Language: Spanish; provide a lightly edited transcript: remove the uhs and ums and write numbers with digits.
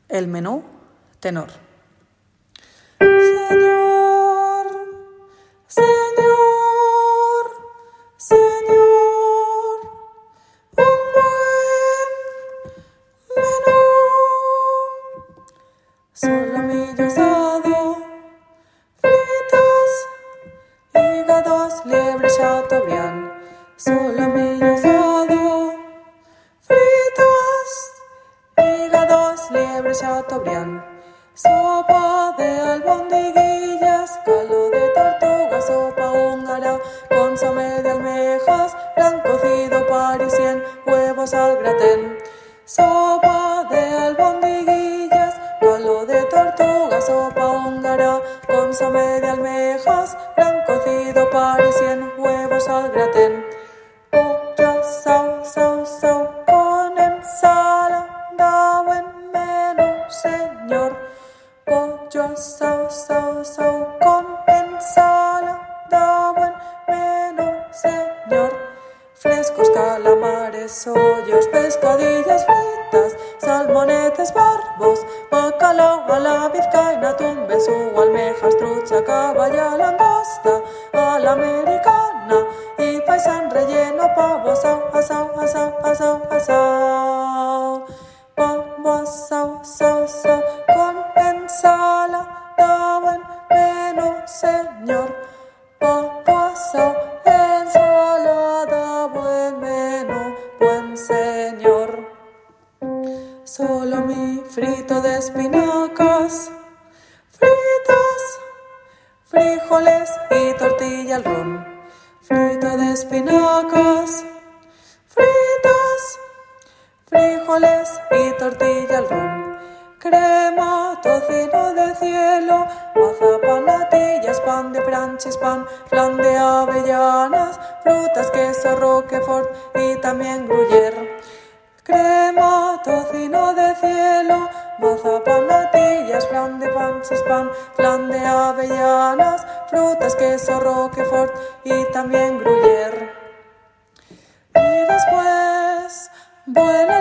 El menú tenor. Señor, Señor, Señor, un buen menú. Solomillo asado, fritas, hígados, liebre, chateaubriand. Solomillo asado, fritas, hígados, liebre, chateaubriand. Sopa de albondiguillas, caldo de tortuga, sopa húngara, consomé de almejas, blanco cocido parisien, huevos al gratén. Sopa de albondiguillas, caldo de tortuga, sopa húngara, consomé de almejas, blanco cocido parisien, huevos al gratén. Pollo asao, sao, sao, con ensalada, buen menú, señor. Pollo asao, sao, sao, con ensalada, buen menú, señor. Frescos calamares, hoyos, pescadillas fritas, salmonetes, barbos, bacalao a la vizcaína, atún, besugo, almejas, trucha, caballa, langosta a la americana y paisán relleno, pavo asao, asao, asao, asao, asao. Pavo asao, asao, asao, con ensalada, buen menú, señor. Pavo asao, ensalada, buen menú, buen señor. Solomí frito de espinacas, fritas, frijoles y tortilla al ron. Frito de espinacas, fritas, frijoles y tortilla al ron. Crema, tocino de cielo, mazapán, natillas, pan de branches, pan, flan de avellanas, frutas, queso, roquefort y también gruyère. Crema, tocino de cielo, mazapán, natillas, flan de branches, pan, flan de avellanas, frutas, queso, roquefort y también gruyère. Y después, buena